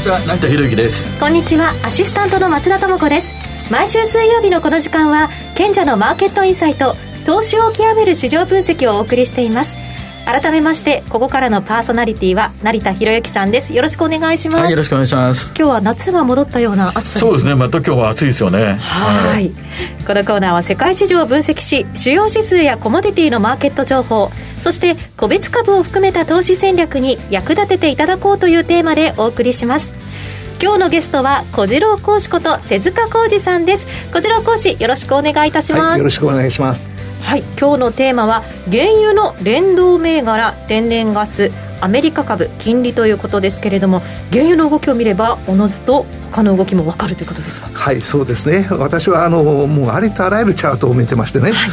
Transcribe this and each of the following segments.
ちは、成田博之です。 こんにちは、アシスタントの松田智子です。毎週水曜日のこの時間は賢者のマーケットインサイト、投資を極める市場分析をお送りしています。改めましてここからのパーソナリティは成田博之さんです。よろしくお願いします。 はい、よろしくお願いします。 今日は夏が戻ったような暑さですね。 そうですね、また今日は暑いですよね。 はい、このコーナーは世界市場を分析し、主要指数やコモディティのマーケット情報、そして個別株を含めた投資戦略に役立てていただこうというテーマでお送りします。今日のゲストは小次郎講師こと手塚浩二さんです。小次郎講師、よろしくお願いいたします。 はい、よろしくお願いします。 はい、今日のテーマは原油の連動銘柄、天然ガス、アメリカ株、金利ということですけれども、原油の動きを見ればおのずと他の動きも分かるということですか。 はい、そうですね。私はもうありとあらゆるチャートを見てましてね、はい、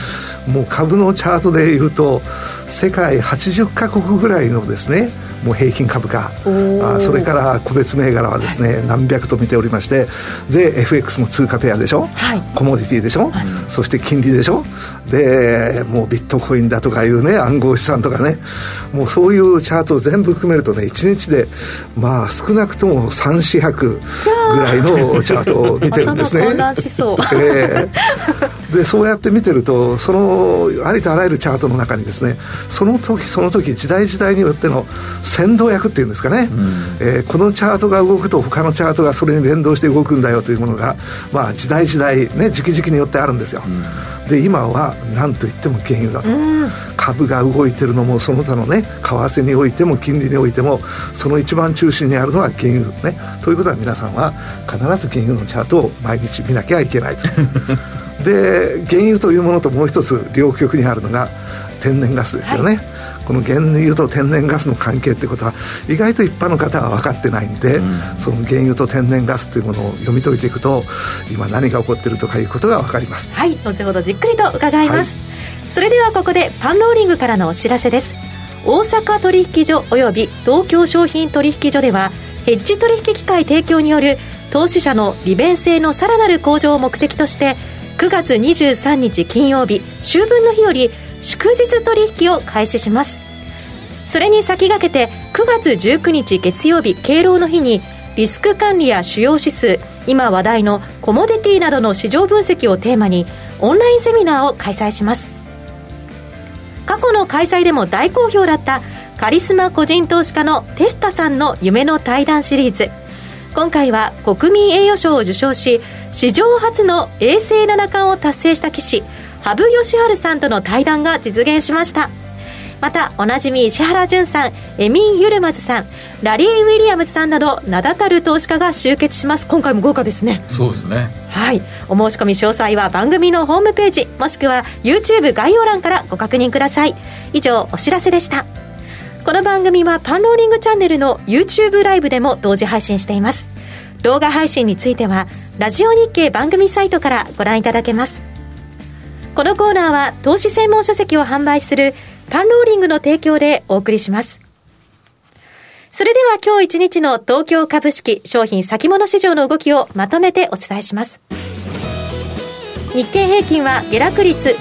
もう株のチャートでいうと世界80カ国ぐらいのですね、もう平均株価、それから個別銘柄はですね、はい、何百と見ておりまして、で FX も通貨ペアでしょ、はい、コモディティでしょ、はい、そして金利でしょ、でもうビットコインだとかいうね、暗号資産とかね、もうそういうチャートを全部含めるとね、1日でまあ少なくとも3、4泊ぐらいのチャートを見てるんですね。 混乱しそう、 でそうやって見てると、そのありとあらゆるチャートの中にですね、その時その時時代時代によっての先導役っていうんですかね、このチャートが動くと他のチャートがそれに連動して動くんだよというものが、まあ、時代時代ね、時期時期によってあるんですよ。で今は何といっても原油だと、株が動いてるのもその他のね、為替においても金利においてもその一番中心にあるのは原油ね。ということは皆さんは必ず原油のチャートを毎日見なきゃいけないとで原油というものともう一つ両極にあるのが天然ガスですよね、はい、この原油と天然ガスの関係ってことは意外と一般の方は分かってないんで、その原油と天然ガスというものを読み解いていくと今何が起こっているとかいうことが分かります。 はい、後ほどじっくりと伺います、はい、それではここでパンローリングからのお知らせです。大阪取引所および東京商品取引所ではヘッジ取引機械提供による投資者の利便性のさらなる向上を目的として、9月23日金曜日秋分の日より祝日取引を開始します。それに先駆けて9月19日月曜日敬老の日にリスク管理や主要指数、今話題のコモディティなどの市場分析をテーマにオンラインセミナーを開催します。過去の開催でも大好評だったカリスマ個人投資家のテスタさんの夢の対談シリーズ、今回は国民栄誉賞を受賞し史上初の永世七冠を達成した棋士羽生善治さんとの対談が実現しました。またおなじみ石原淳さん、エミン・ユルマズさん、ラリー・ウィリアムズさんなど名だたる投資家が集結します。今回も豪華ですね。 そうですね。 はい、お申し込み詳細は番組のホームページもしくは YouTube 概要欄からご確認ください。以上、お知らせでした。この番組はパンローリングチャンネルの YouTube ライブでも同時配信しています。動画配信についてはラジオ日経番組サイトからご覧いただけます。このコーナーは投資専門書籍を販売するパンローリングの提供でお送りします。それでは今日一日の東京株式商品先物市場の動きをまとめてお伝えします。日経平均は下落率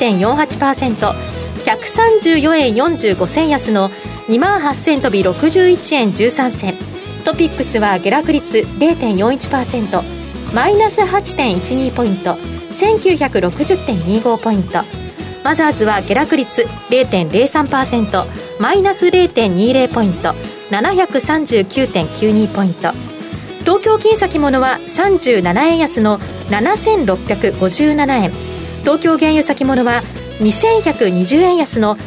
0.48%、134円45銭安の 28,000 飛び61円13銭。トピックスは下落率 0.41%、マイナス 8.12 ポイント、1960.25 ポイント。マザーズは下落率 0.03%、マイナス 0.20 ポイント、739.92 ポイント。東京金先物は37円安の7657円。東京原油先物は2120円安の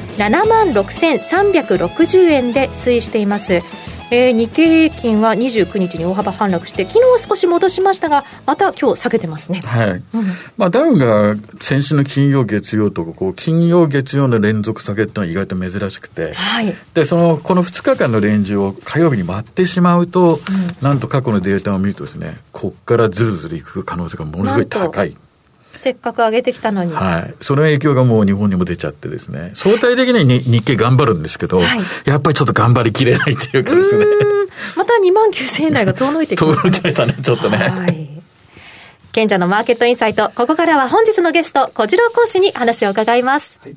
76,360円で推移しています。日経平均は29日に大幅反落して、昨日は少し戻しましたが、また今日下げてますね。 はい。まあ、ダウが先週の金曜月曜と金曜月曜の連続下げってのは意外と珍しくて、はい、でこの2日間のレンジを火曜日に割ってしまうと、なんと過去のデータを見るとですね、こっからずるずるいく可能性がものすごい高い。 せっかく上げてきたのに、 はい、その影響がもう日本にも出ちゃってですね、相対的に日経頑張るんですけど、はい、やっぱりちょっと頑張りきれないというかですね、 また 29,000 円台が遠のいてきましたね。 遠のいてましたね、ちょっとね。 はい、賢者のマーケットインサイト、ここからは本日のゲスト小次郎講師に話を伺います。はい、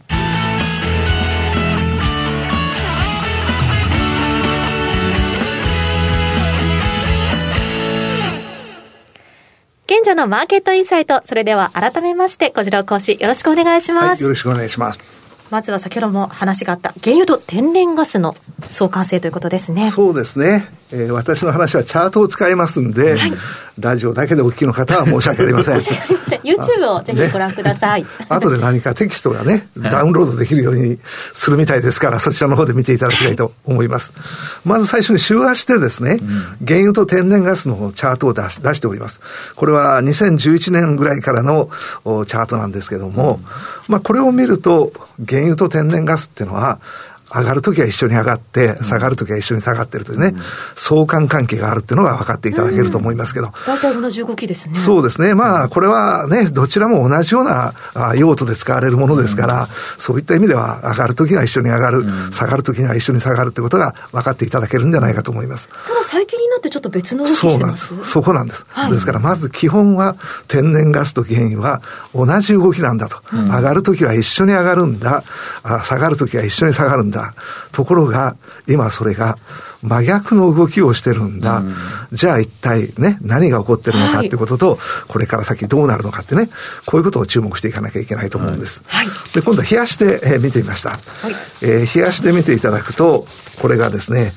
賢者のマーケットインサイト。それでは改めまして小次郎講師、よろしくお願いします。 はい、よろしくお願いします。 まずは先ほども話があった原油と天然ガスの相関性ということですね。 そうですね、私の話はチャートを使いますんで、はい、ラジオだけでお聞きの方は申し訳ありません。 申し訳ありません。YouTube をぜひご覧ください。 後で何かテキストがね、ダウンロードできるようにするみたいですから、そちらの方で見ていただきたいと思います。まず最初に週足でですね、原油と天然ガスのチャートを出しております。これは2011年ぐらいからのチャートなんですけども、これを見ると原油と天然ガスっていうのは上がるときは一緒に上がって下がるときは一緒に下がってるというね、相関関係があるっていうのが分かっていただけると思いますけど、 大体同じ動きですね。 そうですね。これはね、どちらも同じような用途で使われるものですから、そういった意味では上がるときは一緒に上がる、下がるときには一緒に下がるってことが分かっていただけるんじゃないかと思います。 ただ最近になってちょっと別の動きしてます。 そこなんです。ですからまず基本は天然ガスと原油は同じ動きなんだと、上がるときは一緒に上がるんだ、下がるときは一緒に下がるんだ。ところが今それが真逆の動きをしてるんだ、じゃあ一体ね、何が起こってるのかってことと、これから先どうなるのかってね、こういうことを注目していかなきゃいけないと思うんです。で、今度は冷やしで、見てみました。冷やしで見ていただくと、これがですね、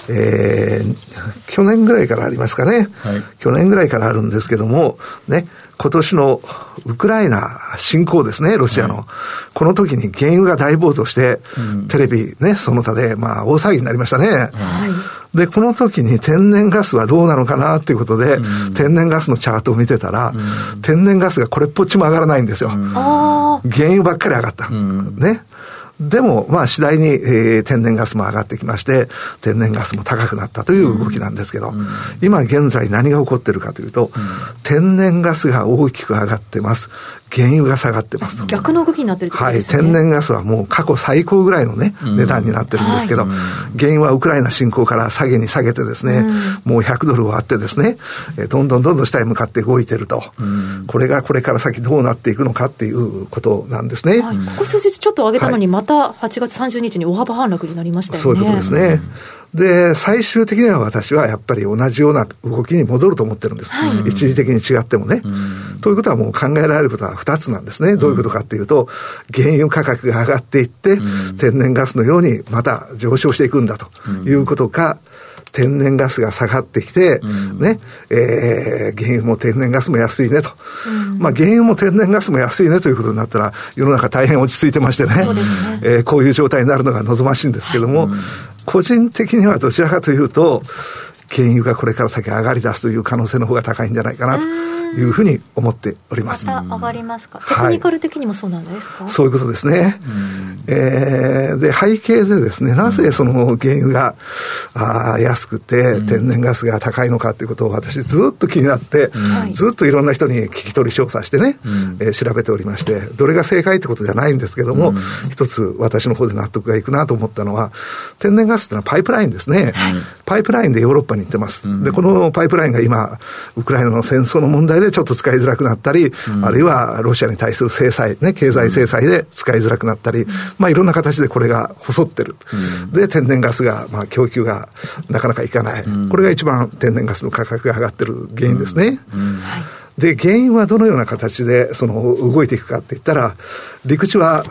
去年ぐらいからありますかね、去年ぐらいからあるんですけどもね、今年のウクライナ侵攻ですね、ロシアの、この時に原油が大暴騰して、テレビね、その他で大騒ぎになりましたね。で、この時に天然ガスはどうなのかなっていうことで、天然ガスのチャートを見てたら、天然ガスがこれっぽっちも上がらないんですよ。原油ばっかり上がった。ね。でも、次第に、天然ガスも上がってきまして、天然ガスも高くなったという動きなんですけど、今現在何が起こってるかというと、天然ガスが大きく上がってます。原油が下がってます。 逆の動きになってるってことですね。 天然ガスはもう過去最高ぐらいのね、値段になってるんですけど、原油はウクライナ侵攻から下げに下げてですね、もう100ドルを割ってですね、どんどん下へ向かって動いてると。これがこれから先どうなっていくのかっていうことなんですね。 ここ数日ちょっと上げたのにまた8月30日に大幅反落になりましたよね。 そういうことですね。で、最終的には私はやっぱり同じような動きに戻ると思ってるんです。一時的に違ってもね。ということはもう考えられることは2つなんですね。どういうことかっていうと、原油価格が上がっていって、天然ガスのようにまた上昇していくんだということか、天然ガスが下がってきて、ね、原油も天然ガスも安いねと。原油も天然ガスも安いねということになったら、世の中大変落ち着いてましてね、こういう状態になるのが望ましいんですけども、個人的にはどちらかというと、原油がこれから先上がり出すという可能性の方が高いんじゃないかなというふうに思っております。 また上がりますか。テクニカル的にもそうなんですか。 そういうことですね。で、背景でですね、なぜその原油が安くて天然ガスが高いのかということを私ずっと気になって、ずっといろんな人に聞き取り調査してね、調べておりまして、どれが正解ってことじゃないんですけども、一つ私の方で納得がいくなと思ったのは、天然ガスってのはパイプラインですね。パイプラインでヨーロッパに行ってます。で、このパイプラインが今、ウクライナの戦争の問題でちょっと使いづらくなったり、あるいはロシアに対する制裁、ね、経済制裁で使いづらくなったり、いろんな形でこれが細ってる。で、天然ガスが、供給がなかなかいかない。これが一番天然ガスの価格が上がってる原因ですね。で、原因はどのような形で動いていくかって言ったら、陸地は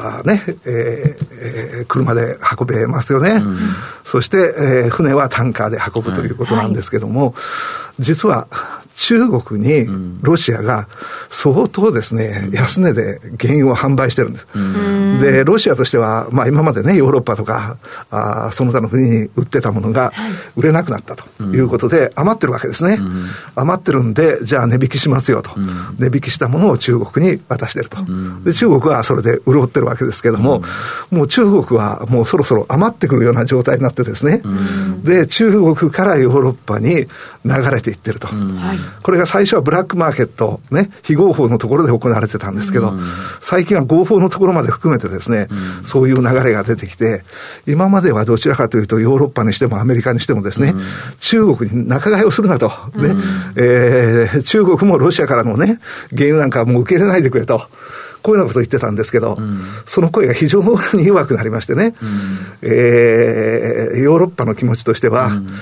車で運べますよね。そして、船はタンカーで運ぶということなんですけども、実は中国にロシアが相当ですね、安値で原油を販売してるんです。で、ロシアとしては、今までね、ヨーロッパとか、その他の国に売ってたものが売れなくなったということで、余ってるわけですね。余ってるんで、じゃあ値引きしますよと。値引きしたものを中国に渡してると。で、中国はそれで潤ってるわけですけども、もう中国はもうそろそろ余ってくるような状態になってですね。で、中国からヨーロッパに流れていってると。これが最初はブラックマーケット、ね、非合法のところで行われてたんですけど、最近は合法のところまで含めてですね、そういう流れが出てきて、今まではどちらかというとヨーロッパにしてもアメリカにしてもですね、中国に仲買いをするなと、ね、中国もロシアからのね、原油なんかもう受け入れないでくれと。こういうようなことを言ってたんですけど、その声が非常に弱くなりましてね、ヨーロッパの気持ちとしては、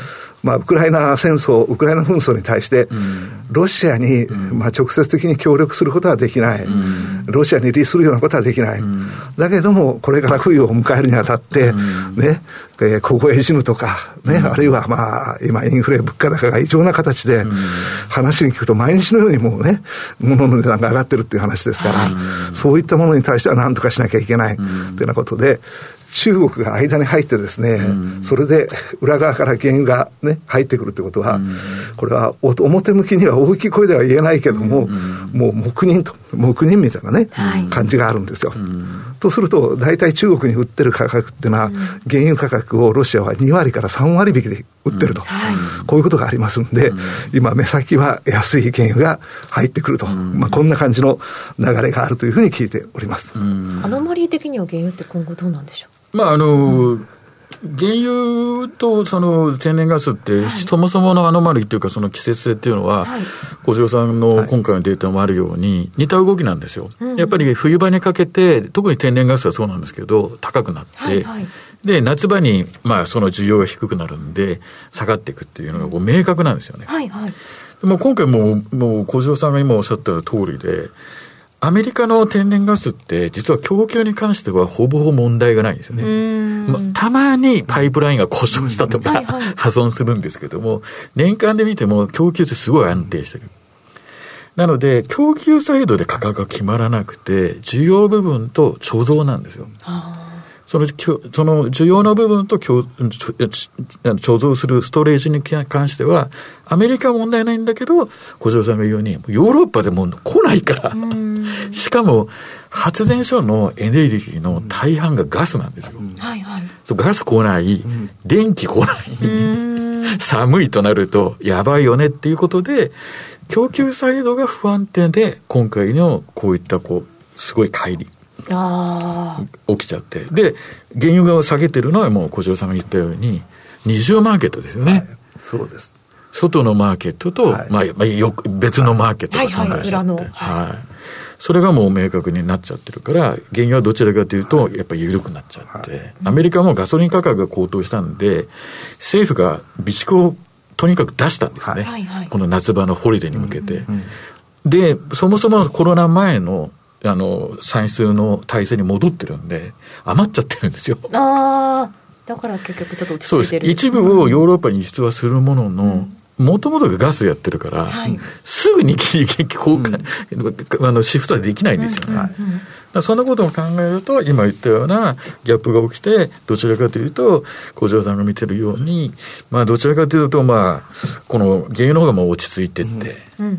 ウクライナ戦争、ウクライナ紛争に対して、ロシアに、直接的に協力することはできない。ロシアに利するようなことはできない。だけども、これから冬を迎えるにあたって、ね、凍え死ぬとか、ね、あるいは今インフレ物価高が異常な形で、話に聞くと毎日のようにもうね、物の値段が上がってるっていう話ですから、そういったものに対しては何とかしなきゃいけない。というようなことで、中国が間に入ってですね、それで裏側から原油がね、入ってくるってことは、これは表向きには大きい声では言えないけども、もう黙認みたいなね、感じがあるんですよ。とすると、大体中国に売ってる価格っていうのは、原油価格をロシアは2割から3割引きで売ってると。こういうことがありますんで、今目先は安い原油が入ってくると。こんな感じの流れがあるというふうに聞いております。 アノマリー的には原油って今後どうなんでしょう。 原油とその天然ガスって、そもそものアノマリーというかその季節性っていうのは、小城さんの今回のデータもあるように似た動きなんですよ。やっぱり冬場にかけて、特に天然ガスはそうなんですけど、高くなって、で、夏場にその需要が低くなるんで、下がっていくっていうのが明確なんですよね。でも今回もう小城さんが今おっしゃった通りで、アメリカの天然ガスって実は供給に関してはほぼほぼ問題がないんですよね。たまにパイプラインが故障したとか、破損するんですけども、年間で見ても供給ってすごい安定してる。なので供給サイドで価格が決まらなくて、需要部分と貯蔵なんですよ。その需要の部分と貯蔵するストレージに関しては、アメリカは問題ないんだけど、小城さんが言うように、ヨーロッパでも来ないから、しかも発電所のエネルギーの大半がガスなんですよ。ガス来ない、電気来ない、寒いとなるとやばいよねっていうことで、供給サイドが不安定で、今回のこういったすごい乖離。起きちゃって。で、原油が下げてるのはもう小城さんが言ったように、二重マーケットですよね。 そうです。 外のマーケットと、別のマーケットが存在してて、それがもう明確になっちゃってるから、原油はどちらかというと、やっぱり緩くなっちゃって、アメリカもガソリン価格が高騰したんで、政府が備蓄をとにかく出したんですね。この夏場のホリデーに向けて。で、そもそもコロナ前の産出の体制に戻ってるんで、余っちゃってるんですよ。 だから結局ちょっと落ち着いてる。 そうです。一部をヨーロッパに輸出はするものの、もともとがガスやってるから、すぐに交換、シフトはできないんですよね。そんなことを考えると、今言ったようなギャップが起きて、どちらかというと、小城さんが見てるように、どちらかというと、この原油の方がもう落ち着いてって、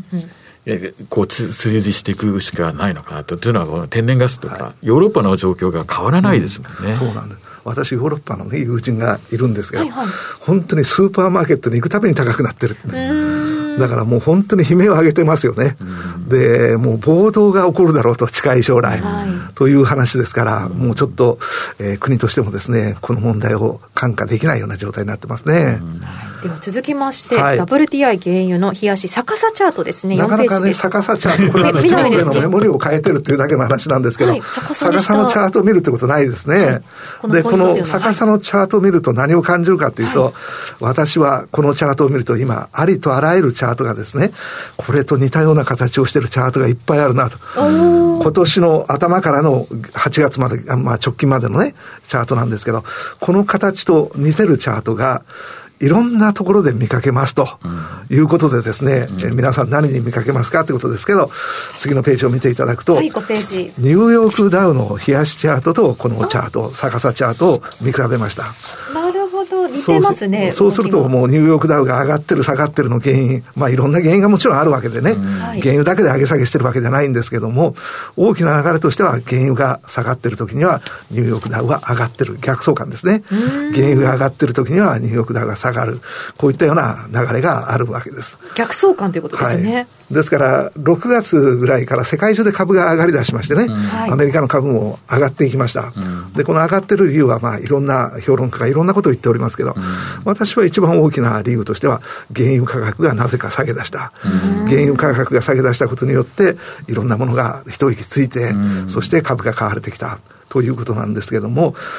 追随していくしかないのかなというのは、この天然ガスとか、ヨーロッパの状況が変わらないですもんね。 そうなんです。私、ヨーロッパの、友人がいるんですが、本当にスーパーマーケットに行くたびに高くなってる。だからもう本当に悲鳴を上げてますよね。で、もう暴動が起こるだろうと、近い将来、という話ですから、もうちょっと、国としてもですね、この問題を看過できないような状態になってますね。 では続きまして、WTI 原油の冷やし逆さチャートですね。 なかなかね、逆さチャート、これはね、上下のメモリを変えてるっていうだけの話なんですけど、逆さのチャートを見るってことないですね。で、この逆さのチャートを見ると何を感じるかというと、私はこのチャートを見ると今、ありとあらゆるチャートがですね、これと似たような形をしているチャートがいっぱいあるなと。今年の頭からの8月まで、直近までのね、チャートなんですけど、この形と似てるチャートが、いろんなところで見かけますということでですね、皆さん何に見かけますかということですけど、次のページを見ていただくと、 5ページ。 ニューヨークダウの冷やしチャートとこのチャート、逆さチャートを見比べました。 なるほど、似てますね。 そうするともうニューヨークダウが上がってる下がってるの原因、いろんな原因がもちろんあるわけでね、原油だけで上げ下げしてるわけじゃないんですけども、大きな流れとしては原油が下がってる時にはニューヨークダウが上がってる、逆相関ですね。原油が上がってる時にはニューヨークダウが下がる、こういったような流れがあるわけです。 逆相関ということですよね。 ですから6月ぐらいから世界中で株が上がり出しましてね、アメリカの株も上がっていきました。で、この上がってる理由はいろんな評論家がいろんなことを言っておりますけど、私は一番大きな理由としては原油価格がなぜか下げ出した。原油価格が下げ出したことによっていろんなものが一息ついて、そして株が買われてきたということなんですけども、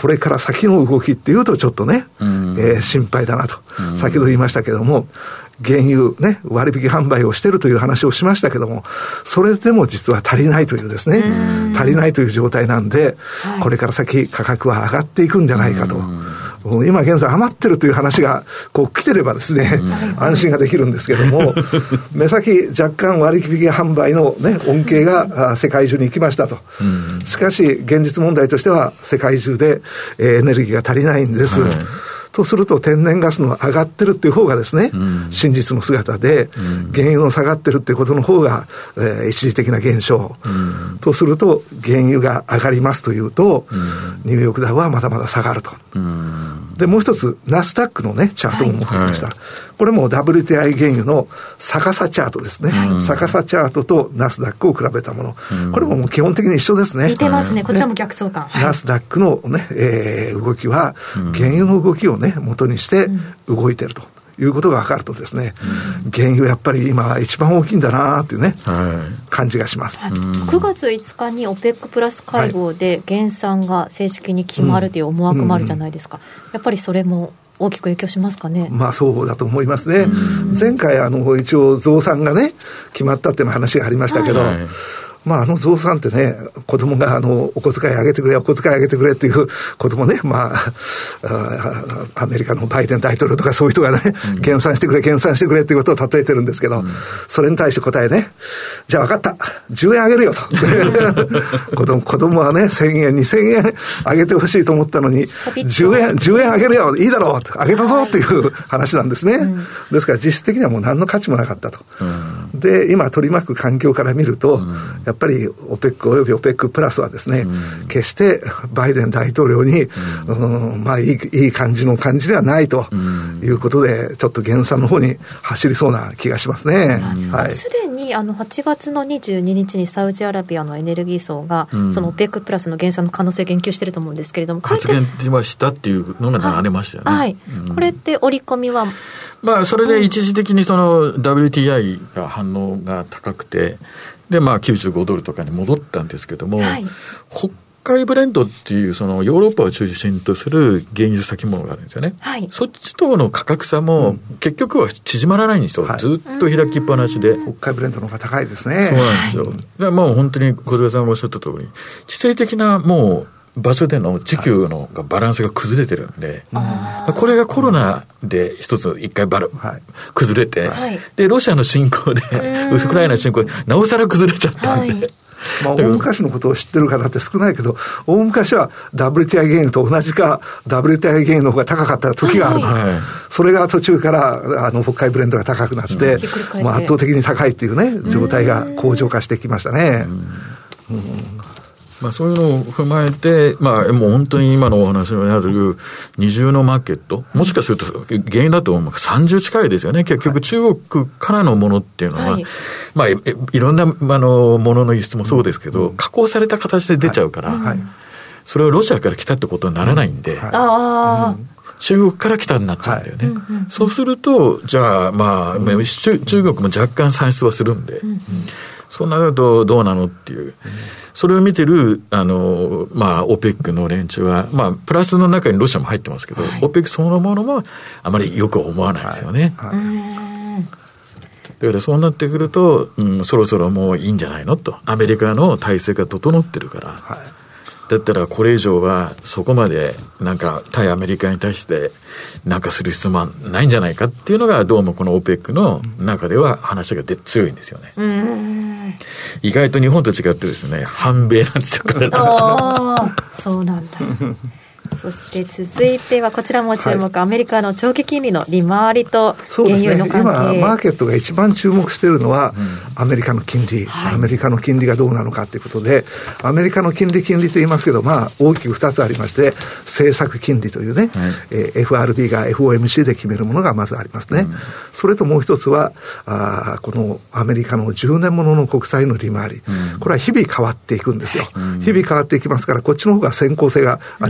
これから先の動きっていうとちょっとね、心配だなと、先ほど言いましたけども、原油ね、割引販売をしているという話をしましたけども、それでも実は足りないというですね、足りないという状態なんで、これから先価格は上がっていくんじゃないかと。今現在余ってるという話がこう来てればですね、安心ができるんですけども、目先若干割引販売のね、恩恵が世界中に行きましたと。しかし現実問題としては世界中でエネルギーが足りないんです。とすると天然ガスの上がってるっていう方がですね、真実の姿で、原油の下がってるっていうことの方が、一時的な現象、とすると原油が上がりますというと、ニューヨークダウはまだまだ下がると。でもう一つナスダックのねチャートも持ってきました、これも WTI 原油の逆さチャートですね、逆さチャートとナスダックを比べたもの、これももう基本的に一緒ですね。 似てますね、こちらも逆相関、 ナスダックの、ね動きは原油の動きをね元にして動いているということが分かるとですね、原油やっぱり今一番大きいんだなというね、感じがします、 9月5日に OPEC プラス会合で減産が正式に決まるという思惑もあるじゃないですか、やっぱりそれも大きく影響しますかね。 まあそうだと思いますね。前回一応増産がね決まったっていう話がありましたけど、まあ増産ってね、子供がお小遣いあげてくれ、お小遣いあげてくれっていう子供ね、まあ、アメリカのバイデン大統領とかそういう人がね、減産してくれ、減産してくれっていうことを例えてるんですけど、それに対して答えね、じゃあ分かった、10円あげるよと。子供はね、1000円、2000円あげてほしいと思ったのに、10円あげるよ、いいだろう、あげたぞっていう話なんですね。ですから実質的にはもう何の価値もなかったと。で、今取り巻く環境から見ると、やっぱり OPEC および OPEC プラスはですね、決してバイデン大統領に、まあいい感じではないということで、ちょっと減産の方に走りそうな気がしますね。 すでに8月の22日にサウジアラビアのエネルギー層が、その OPEC プラスの減産の可能性を言及していると思うんですけれども、 発言はしたっていうのが流れましたよね。 これって織り込みはまあそれで一時的にその WTI が反応が高くて、でまあ95ドルとかに戻ったんですけども、北海ブレンドっていうそのヨーロッパを中心とする原油先物があるんですよね、そっちとの価格差も結局は縮まらないんですよ、ずっと開きっぱなしで。 北海ブレンドの方が高いですね。 そうなんですよ、でもう本当に小菅さんがおっしゃった通り、地政的なもう場所での需給のバランスが崩れてるんで、これがコロナで一回崩れて、でロシアの侵攻でウクライナの侵攻でなおさら崩れちゃったんで、 まあ、大昔のことを知ってる方って少ないけど、大昔は WTI 原油と同じか WTI 原油の方が高かった時がある、それが途中から北海ブレンドが高くなって、まあ、圧倒的に高いっていうね状態が向上化してきましたね。 まあ、そういうのを踏まえて、まあ、もう本当に今のお話にある二重のマーケット、もしかすると原因だと30近いですよね。結局中国からのものっていうのは、まあ、いろんなものの輸出もそうですけど、加工された形で出ちゃうから、それをロシアから来たってことにならないんで、中国から来たになっちゃうんだよね。そうすると、じゃあ、まあ、中国も若干産出はするんで、そうなるとどうなのっていう。それを見てる、まあ、OPEC の連中は、まあ、プラスの中にロシアも入ってますけど、OPEC そのものもあまりよく思わないですよね。だからそうなってくると、そろそろもういいんじゃないのと。アメリカの体制が整ってるから。だったらこれ以上はそこまでなんか対アメリカに対してなんかする必要もないんじゃないかっていうのがどうもこの OPEC の中では話が強いんですよね。意外と日本と違ってですね、反米なんですよ。 そうなんだ。そして続いてはこちらも注目、アメリカの長期金利の利回りと原油の関係。 今マーケットが一番注目しているのは、アメリカの金利、アメリカの金利がどうなのかということで、アメリカの金利と言いますけど、まあ大きく2つありまして、政策金利というね、FRB が FOMC で決めるものがまずありますね。それともう一つはこのアメリカの10年ものの国債の利回り、これは日々変わっていくんですよ。日々変わっていきますから、こっちの方が先行性がありますね。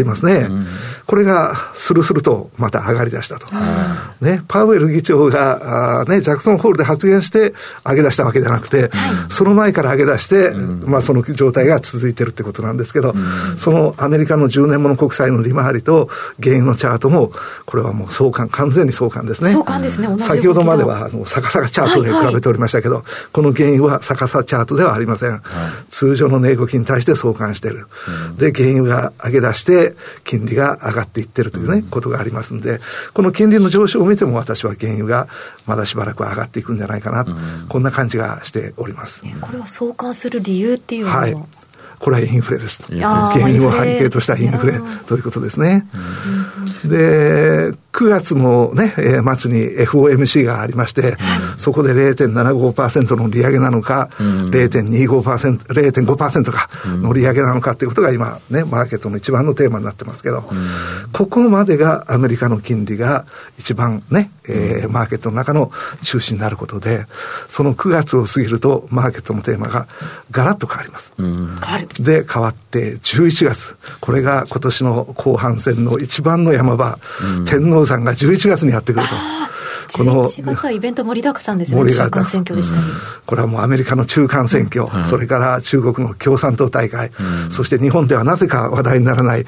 これがスルスルとまた上がり出したと。ね、パウエル議長が、ジャクソンホールで発言して上げ出したわけじゃなくて、その前から上げ出して、その状態が続いてるってことなんですけど、そのアメリカの10年もの国債の利回りと原油のチャートも、これはもう相関、完全に相関ですね。 相関ですね。同じ先ほどまでは逆さチャートで比べておりましたけど、この原油は逆さチャートではありません。通常の値動きに対して相関している。で、原油が上げ出して金利が上がっていってるというね、ことがありますんで、この金利の上昇を見ても私は原油がまだしばらく上がっていくんじゃないかな、こんな感じがしております。 これは相関する理由っていうのは、 これはインフレです。原油を背景としたインフレということですね。で、9月のね、末に FOMC がありまして、そこで 0.75% の利上げなのか、0.25%、0.5% かの利上げなのかということが今ね、マーケットの一番のテーマになってますけど、ここまでがアメリカの金利が一番ね、マーケットの中の中心になることで、その9月を過ぎるとマーケットのテーマがガラッと変わります。で、変わって11月。これが今年の後半戦の一番の山場。天王山が11月にやってくると。 この11月はイベント盛りだくさんですよね。中間選挙でしたり、 これはもうアメリカの中間選挙、それから中国の共産党大会、そして日本ではなぜか話題にならない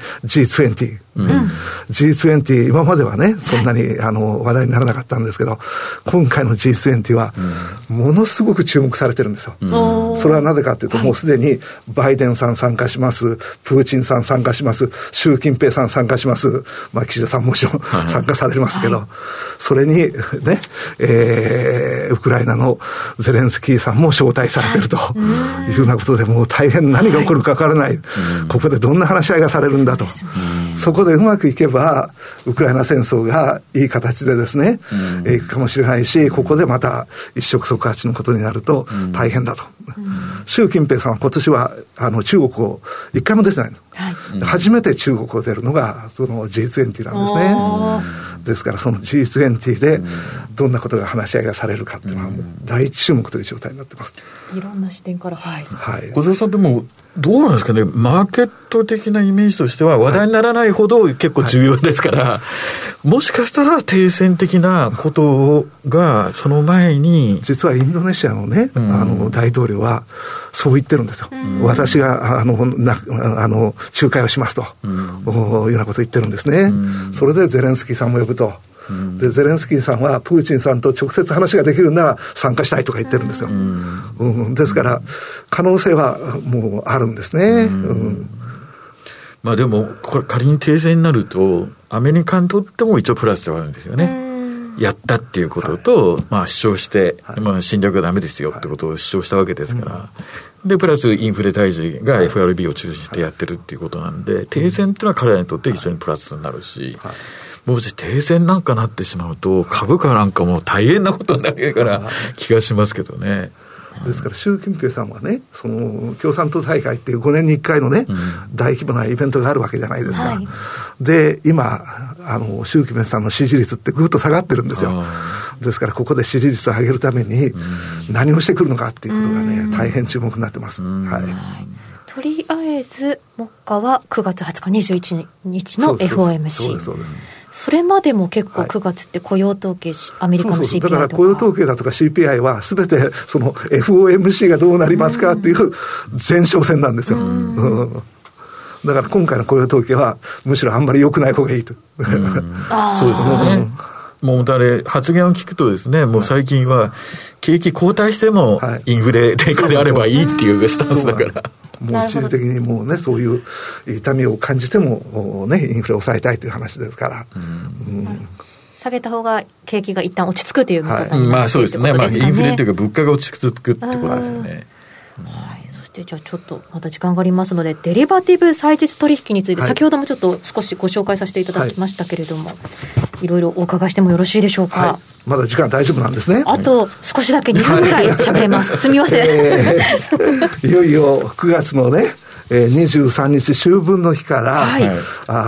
G20、G20 今まではねそんなに話題にならなかったんですけど、今回の G20 はものすごく注目されてるんですよ。それはなぜかというと、もうすでにバイデンさん参加します、プーチンさん参加します、習近平さん参加します、岸田さんもちろん参加されますけど、それにね、ウクライナのゼレンスキーさんも招待されているというようなことで、もう大変何が起こるか分からない、ここでどんな話し合いがされるんだと、そこでうまくいけばウクライナ戦争がいい形でですね、いくかもしれないし、ここでまた一触即発のことになると大変だと。習近平さんは今年は中国を一回も出てないの、初めて中国を出るのがその G20 なんですね。ですからその G20 でどんなことが話し合いがされるかっていうのは大注目という状態になってます。 いろんな視点から、 小城さん、でもどうなんですかね、マーケット的なイメージとしては話題にならないほど結構重要ですから、もしかしたら停戦的なことがその前に、 実はインドネシアのね、大統領はそう言ってるんですよ。私が仲介をしますと、いうようなことを言ってるんですね。それでゼレンスキーさんも呼ぶと。でゼレンスキーさんはプーチンさんと直接話ができるなら参加したいとか言ってるんですよ。ですから可能性はもうあるんですね。 まあでもこれ仮に停戦になるとアメリカにとっても一応プラスではあるんですよね。やったっていうことと、主張して、侵略がダメですよってことを主張したわけですから、でプラスインフレ退治が FRB を中心してやってるっていうことなんで、停戦っていうのは彼らにとって非常にプラスになるし、もし停戦なんかなってしまうと株価なんかも大変なことになるから気がしますけどね。 ですから習近平さんはね、その共産党大会っていう5年に1回のね、大規模なイベントがあるわけじゃないですか。で今習近平さんの支持率ってぐっと下がってるんですよ。ですからここで支持率を上げるために何をしてくるのかっていうことがね、大変注目になってます。 とりあえず目下は9月20日21日の FOMC。そうです。それまでも結構9月って雇用統計、アメリカの CPI とか。 だから雇用統計だとか CPI は全てその FOMC がどうなりますかっていう前哨戦なんですよ。だから今回の雇用統計はむしろあんまり良くない方がいいと。 そうですね。もう発言を聞くとですね、もう最近は景気後退してもインフレ低下であればいいっていうスタンスだから。 もう一時的にもうね、そういう痛みを感じてもね、インフレを抑えたいという話ですから。 下げた方が景気が一旦落ち着くということそうですね。インフレというか物価が落ち着くってことですよね。 そしてじゃあちょっとまた時間がありますので、デリバティブ債実取引について、先ほどもちょっと少しご紹介させていただきましたけれども、いろいろお伺いしてもよろしいでしょうか。 まだ時間大丈夫なんですね。 あと少しだけ2分ぐらい喋れます。すみません。 いよいよ9月のね、23日秋分の日から、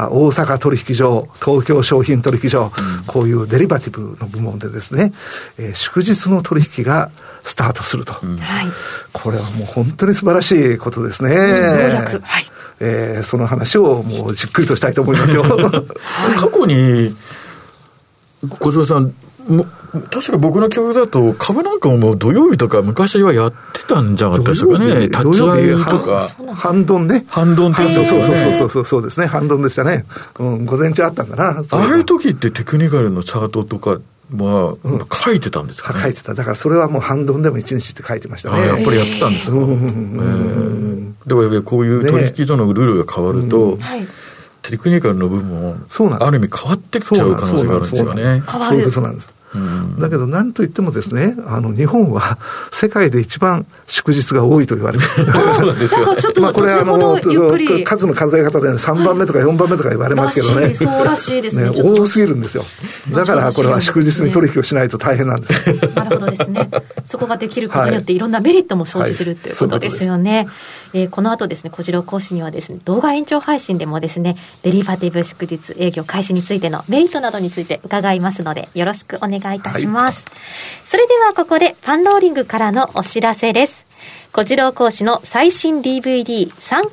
大阪取引所、東京商品取引所、こういうデリバティブの部門でですね、祝日の取引がスタートすると、これはもう本当に素晴らしいことですね。 その話をもうじっくりとしたいと思いますよ。 過去に小島さん確か僕の記憶だと株なんかも土曜日とか昔はやってたんじゃなかったですかね。立ち会いとか半ドンね。 半ドンってやつですね。 そうですね。半ドンでしたね。午前中あったんだな。 ああいう時ってテクニカルのチャートとか書いてたんですかね。 書いてた。だからそれはもう半ドンでも1日って書いてましたね。 やっぱりやってたんですか。でもこういう取引所のルールが変わると、テクニカルの部分もある意味変わってきちゃう可能性があるんですよね。 そういうことなんです。だけど何と言ってもですね、日本は世界で一番祝日が多いと言われている。 そうなんですよ。ちょっとこれ数の数え方で3番目とか4番目とか言われますけどね。 そうらしいですね。 多すぎるんですよ。だからこれは祝日に取引をしないと大変なんです。 なるほどですね。そこができることによっていろんなメリットも生じているということですよね。この後ですね、小次郎講師にはですね、動画延長配信でもですね、デリバティブ祝日営業開始についてのメリットなどについて伺いますので、よろしくお願いいたします。それではここでパンローリングからのお知らせです。小次郎講師の最新 DVD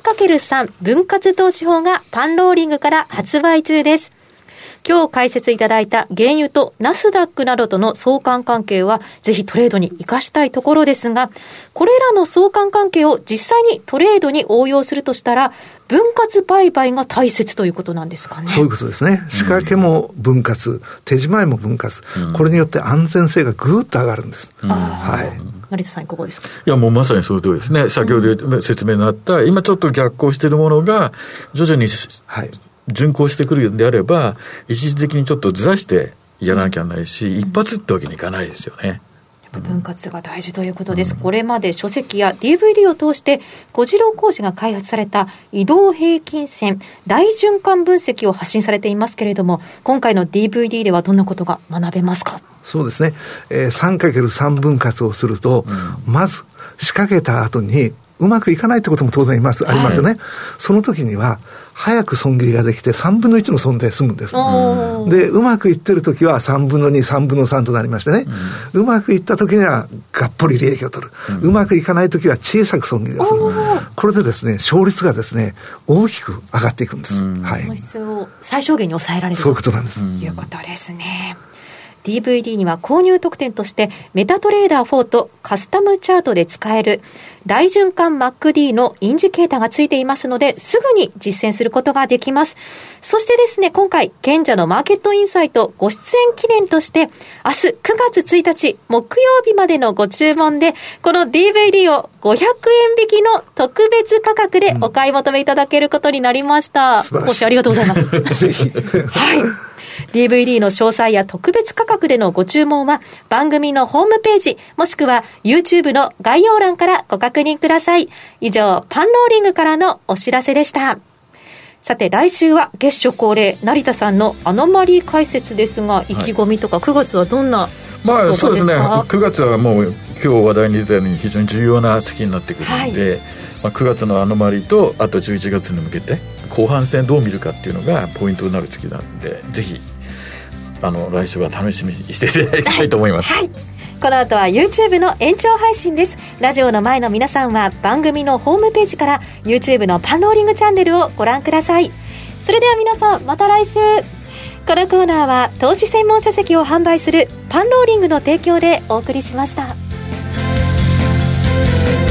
3×3 分割投資法がパンローリングから発売中です。今日解説いただいた原油とナスダックなどとの相関関係はぜひトレードに活かしたいところですが、これらの相関関係を実際にトレードに応用するとしたら分割売買が大切ということなんですかね。 そういうことですね。仕掛けも分割、手仕舞いも分割、これによって安全性がぐーっと上がるんです。はい。 成田さんいかがですか。 いやもうまさにそういうとおりですね。先ほど説明のあった今ちょっと逆行しているものが徐々に、巡航してくるんであれば一時的にちょっとずらしてやらなきゃないし、一発ってわけにいかないですよね。 分割が大事ということです。これまで書籍や DVD を通して小次郎講師が開発された移動平均線大循環分析を発信されていますけれども、今回の DVD ではどんなことが学べますか。 そうですね、3×3 分割をすると、まず仕掛けた後にうまくいかないってことも当然ありますよね。その時には早く損切りができて3分の1の損で済むんです。で、うまくいってる時は3分の2、3分の3となりましてね、うまくいった時にはがっぽり利益を取る。うまくいかない時は小さく損切りをする。これでですね、勝率がですね、大きく上がっていくんです。 損失を最小限に抑えられる。 そういうことなんです。 いうことですね。DVD には購入特典としてメタトレーダー4とカスタムチャートで使える大循環 MACD のインジケーターがついていますので、すぐに実践することができます。そしてですね、今回賢者のマーケットインサイトご出演記念として明日9月1日木曜日までのご注文でこの DVD を500円引きの特別価格でお買い求めいただけることになりました。講師ありがとうございます。 ぜひはい。DVD の詳細や特別価格でのご注文は番組のホームページもしくは YouTube の概要欄からご確認ください。以上パンローリングからのお知らせでした。さて来週は月初恒例成田さんのアノマリー解説ですが、意気込みとか9月はどんなまあそうですね、9月はもう今日話題に出たように非常に重要な月になってくるので、9月のアノマリーとあと11月に向けて後半戦どう見るかっていうのがポイントになる月なので、ぜひ来週は楽しみにしていただきたいと思います。 この後は YouTube の延長配信です。ラジオの前の皆さんは番組のホームページから YouTube のパンローリングチャンネルをご覧ください。それでは皆さんまた来週。このコーナーは投資専門書籍を販売するパンローリングの提供でお送りしました。